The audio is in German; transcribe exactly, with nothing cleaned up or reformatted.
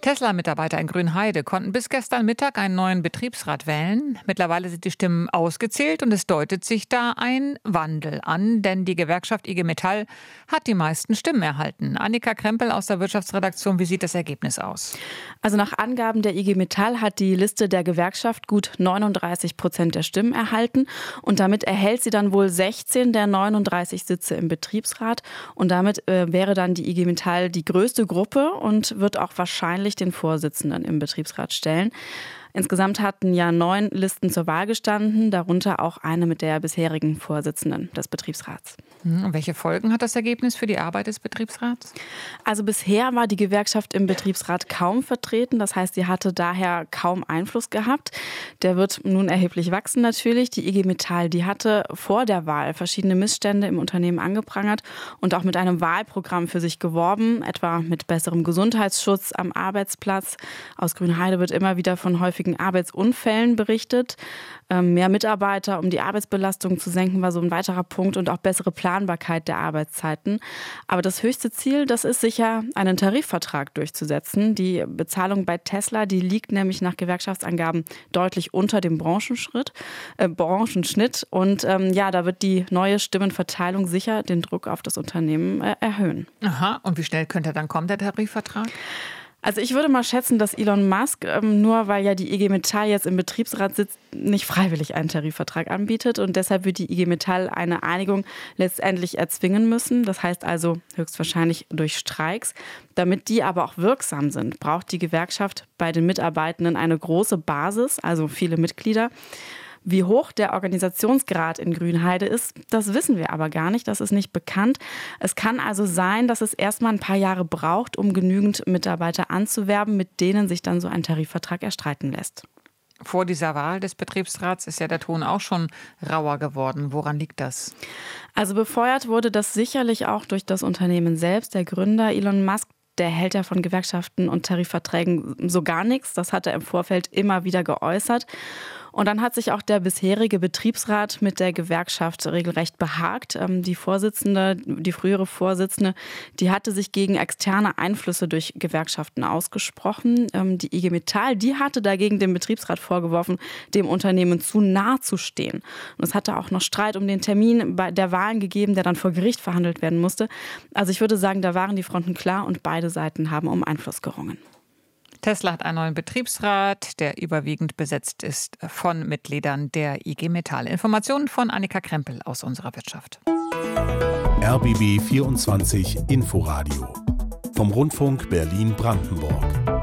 Tesla-Mitarbeiter in Grünheide konnten bis gestern Mittag einen neuen Betriebsrat wählen. Mittlerweile sind die Stimmen ausgezählt und es deutet sich da ein Wandel an, denn die Gewerkschaft I G Metall hat die meisten Stimmen erhalten. Annika Krempel aus der Wirtschaftsredaktion, wie sieht das Ergebnis aus? Also nach Angaben der I G Metall hat die Liste der Gewerkschaft gut neununddreißig Prozent der Stimmen erhalten und damit erhält sie dann wohl sechzehn der neununddreißig Sitze im Betriebsrat und damit äh, wäre dann die I G Metall die größte Gruppe und wird auch wahrscheinlich den Vorsitzenden im Betriebsrat stellen. Insgesamt hatten ja neun Listen zur Wahl gestanden, darunter auch eine mit der bisherigen Vorsitzenden des Betriebsrats. Und welche Folgen hat das Ergebnis für die Arbeit des Betriebsrats? Also bisher war die Gewerkschaft im Betriebsrat kaum vertreten. Das heißt, sie hatte daher kaum Einfluss gehabt. Der wird nun erheblich wachsen natürlich. Die I G Metall, die hatte vor der Wahl verschiedene Missstände im Unternehmen angeprangert und auch mit einem Wahlprogramm für sich geworben, etwa mit besserem Gesundheitsschutz am Arbeitsplatz. Aus Grünheide wird immer wieder von häufigen Arbeitsunfällen berichtet. Mehr Mitarbeiter, um die Arbeitsbelastung zu senken, war so ein weiterer Punkt und auch bessere Planbarkeit der Arbeitszeiten. Aber das höchste Ziel, das ist sicher, einen Tarifvertrag durchzusetzen. Die Bezahlung bei Tesla, die liegt nämlich nach Gewerkschaftsangaben deutlich unter dem Branchenschritt, äh, Branchenschnitt. Und ähm, ja, da wird die neue Stimmenverteilung sicher den Druck auf das Unternehmen äh, erhöhen. Aha, und wie schnell könnte dann kommen, der Tarifvertrag? Also ich würde mal schätzen, dass Elon Musk, ähm, nur weil ja die I G Metall jetzt im Betriebsrat sitzt, nicht freiwillig einen Tarifvertrag anbietet. Und deshalb wird die I G Metall eine Einigung letztendlich erzwingen müssen. Das heißt also höchstwahrscheinlich durch Streiks. Damit die aber auch wirksam sind, braucht die Gewerkschaft bei den Mitarbeitenden eine große Basis, also viele Mitglieder. Wie hoch der Organisationsgrad in Grünheide ist, das wissen wir aber gar nicht. Das ist nicht bekannt. Es kann also sein, dass es erstmal ein paar Jahre braucht, um genügend Mitarbeiter anzuwerben, mit denen sich dann so ein Tarifvertrag erstreiten lässt. Vor dieser Wahl des Betriebsrats ist ja der Ton auch schon rauer geworden. Woran liegt das? Also befeuert wurde das sicherlich auch durch das Unternehmen selbst. Der Gründer Elon Musk, der hält ja von Gewerkschaften und Tarifverträgen so gar nichts. Das hat er im Vorfeld immer wieder geäußert. Und dann hat sich auch der bisherige Betriebsrat mit der Gewerkschaft regelrecht behagt. Die Vorsitzende, die frühere Vorsitzende, die hatte sich gegen externe Einflüsse durch Gewerkschaften ausgesprochen. Die I G Metall, die hatte dagegen dem Betriebsrat vorgeworfen, dem Unternehmen zu nah zu stehen. Und es hatte auch noch Streit um den Termin der Wahlen gegeben, der dann vor Gericht verhandelt werden musste. Also ich würde sagen, da waren die Fronten klar und beide Seiten haben um Einfluss gerungen. Tesla hat einen neuen Betriebsrat, der überwiegend besetzt ist von Mitgliedern der I G Metall. Informationen von Annika Krempel aus unserer Wirtschaft. R B B vierundzwanzig Inforadio vom Rundfunk Berlin-Brandenburg.